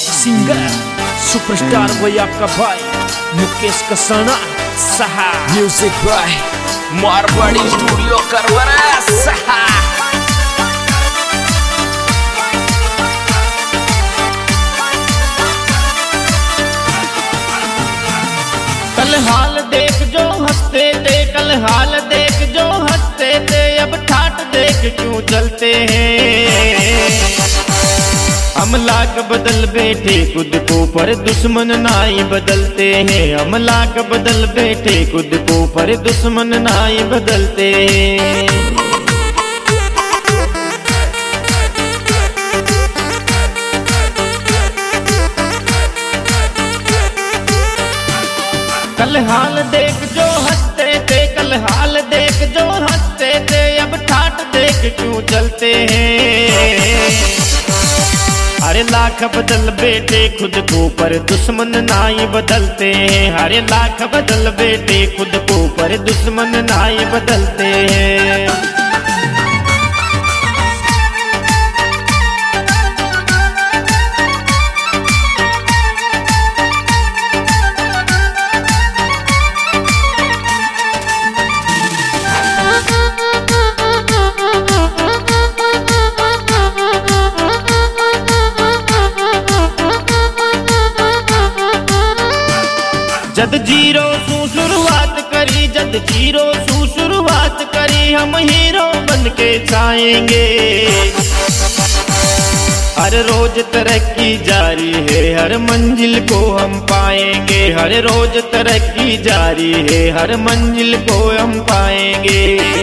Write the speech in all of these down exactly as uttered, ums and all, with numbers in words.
Singer superstar वही आपका भाई मुकेश कसाना सहा म्यूजिक बाय मारवाड़ी स्टूडियो करवरा सहा। कल हाल देख जो हंसते थे, कल हाल देख जो हंसते थे, अब ठाट देख क्यों चलते हैं। अमलाक बदल बैठे खुद को पर दुश्मन नाई बदलते हैं। अमलाक बदल बैठे खुद को पर दुश्मन नाई बदलते हैं। कल हाल देख जो हंसते थे, कल हाल देख जो हंसते थे, अब ठाट देख क्यों चलते हैं। अरे लाख बदल बेटे खुद को पर दुश्मन नाई बदलते हैं। अरे लाख बदल बेटे खुद को पर दुश्मन नाई बदलते हैं। जद जीरो सू शुरुआत करी, जद जीरो सू शुरुआत करी, हम हीरो बन के छाएंगे। हर रोज तरक्की जारी है, हर मंजिल को हम पाएंगे। हर रोज तरक्की जारी है, हर मंजिल को हम पाएंगे।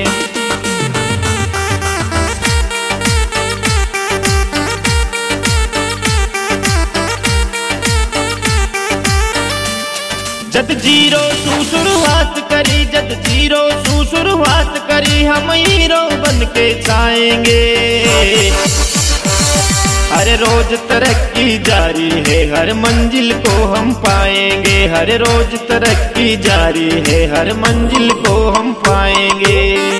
जद जीरो सू शुरुआत करी, जद जीरो सू शुरुआत करी, हम हीरो बन के छाएंगे। हर रोज तरक्की जारी है, हर मंजिल को हम पाएंगे। हर रोज तरक्की जारी है, हर मंजिल को हम पाएंगे।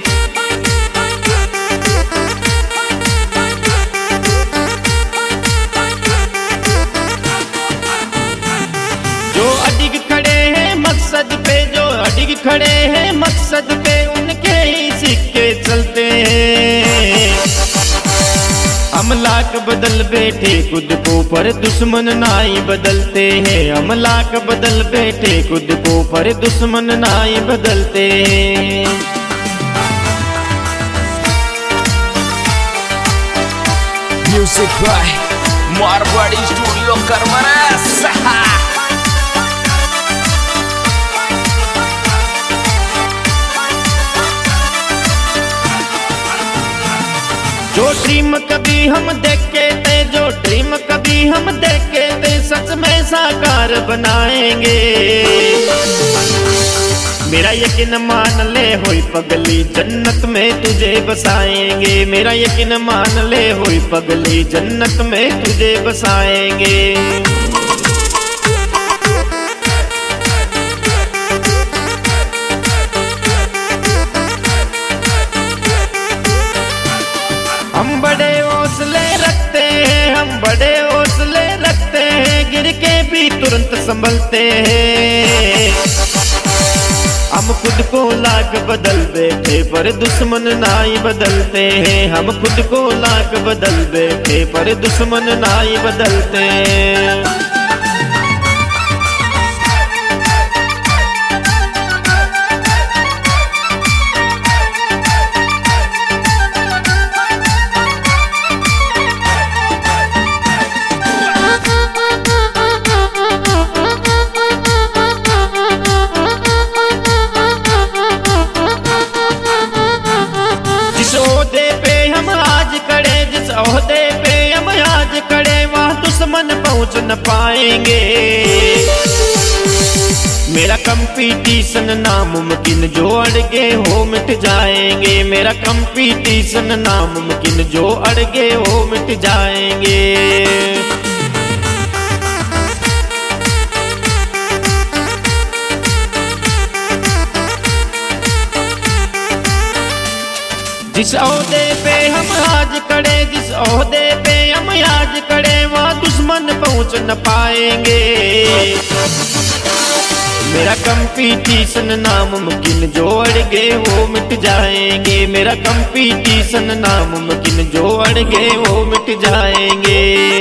जो अडिग खड़े हैं मकसद पे, जो अडिग खड़े हैं मकसद पे, उनके ही सिक्के चलते हैं। अमलाक बदल बैठे खुद को पर दुश्मन नाई बदलते हैं। अमलाक बदल बैठे खुद को पर दुश्मन नाई बदलते हैं। म्यूजिक बाय मारवाड़ी स्टूडियो करवरा सहा। जो ड्रीम कभी हम देखे थे, जो ड्रीम कभी हम देखे थे, सच में साकार बनाएंगे। मेरा यकीन मान ले होई पगली जन्नत में तुझे बसाएंगे। मेरा यकीन मान ले होई पगली जन्नत में तुझे बसाएंगे। हम बड़े हौसले रखते हैं, हम बड़े हौसले रखते हैं, गिर के भी तुरंत संभलते हैं। हम खुद को लाख बदल बैठे पर दुश्मन नाई बदलते हैं। हम खुद को लाख बदल बैठे पर दुश्मन नाई बदलते हैं। जिस ओहदे पे हम आज खड़े, जिस ओहदे पे हम आज खड़े, वहाँ दुश्मन पहुँच न पाएंगे। मेरा कंपटीशन नामुमकिन, जो अड़गे हो मिट जाएंगे। मेरा कंपटीशन नामुमकिन, जो अड़गे हो मिट जाएंगे। जिस ओहदे पे हम आज खड़े, जिस ओहदे पे हम आज खड़े, वहाँ दुश्मन दुश्मन पहुंच न पाएंगे। मेरा कंपटीशन नामुमकिन जो अड़ गए वो मिट जाएंगे। मेरा कंपटीशन नामुमकिन जो अड़ गए वो मिट जाएंगे।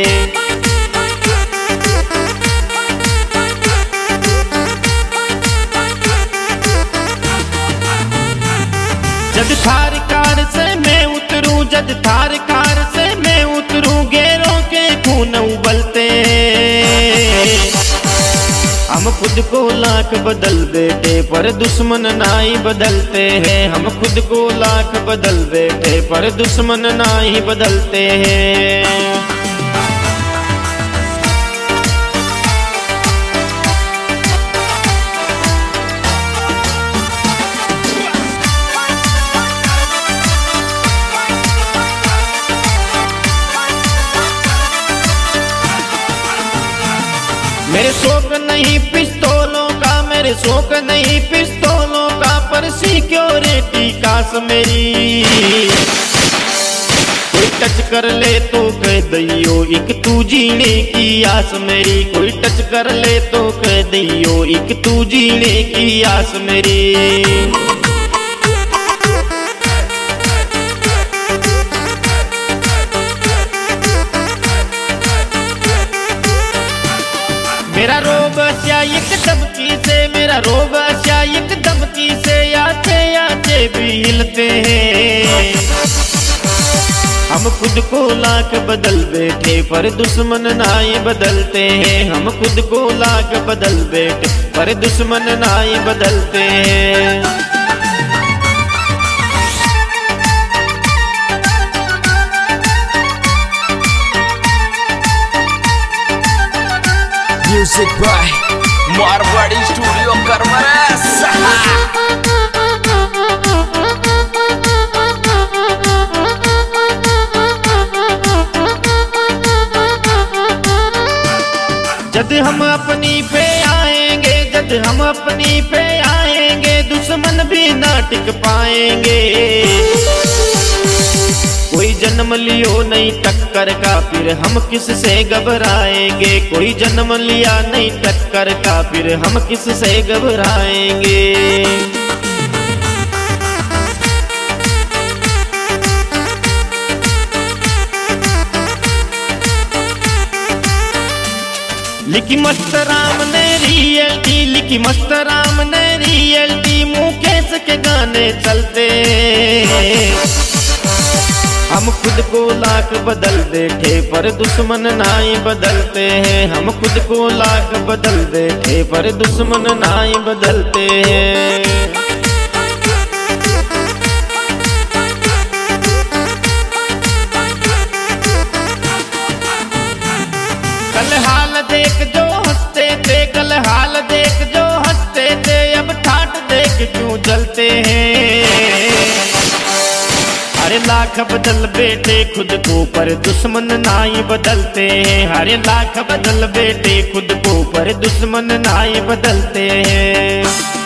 जद थार कार से मैं उतरूं, जद थार कार से मैं उतरूं, गैरों के खून उबलते हैं। हम खुद को लाख बदल बैठे पर दुश्मन नाई बदलते हैं। हम खुद को लाख बदल बैठे पर दुश्मन नाई बदलते हैं। मेरे शौक नहीं पिस्तौलों का, मेरे शौक नहीं पिस्तौलों का, पर सिक्योरिटी काश मेरी। कोई टच कर ले तो कह दियो एक तू जीने की आस मेरी। कोई टच कर ले तो कह दियो एक तू जीने की आस मेरी। मेरा रोब एक धमकी से, मेरा रोब एक धमकी से आते आते भी हिलते हैं। हम खुद को लाख बदल बैठे पर दुश्मन नाई बदलते हैं। हम खुद को लाख बदल बैठे पर दुश्मन नाई बदलते हैं। Music by Marwadi Studio Karmaras. जद हम अपनी पे आएंगे, जद हम अपनी पे आएंगे, दुश्मन भी ना टिक पाएंगे। कोई जन्म लियो नहीं टक्कर का फिर हम किससे घबराएंगे। कोई जन्म लिया नहीं टक्कर का फिर हम किससे घबराएंगे। लिखी मस्त राम ने रियल्टी, लिखी मस्त राम ने रियल्टी, मुकेश के गाने चलते। हम खुद को लाख बदल बैठे पर दुश्मन नाई बदलते हैं। हम खुद को लाख बदल बैठे पर दुश्मन नाई बदलते हैं। कल हाल देख जो हंसते थे, कल हाल देख जो हंसते थे, अब ठाट देख क्यों जलते हैं। अरे लाख बदल बेटे खुद को पर दुश्मन नाई बदलते हैं। अरे लाख बदल बेटे खुद को पर दुश्मन नाई बदलते हैं।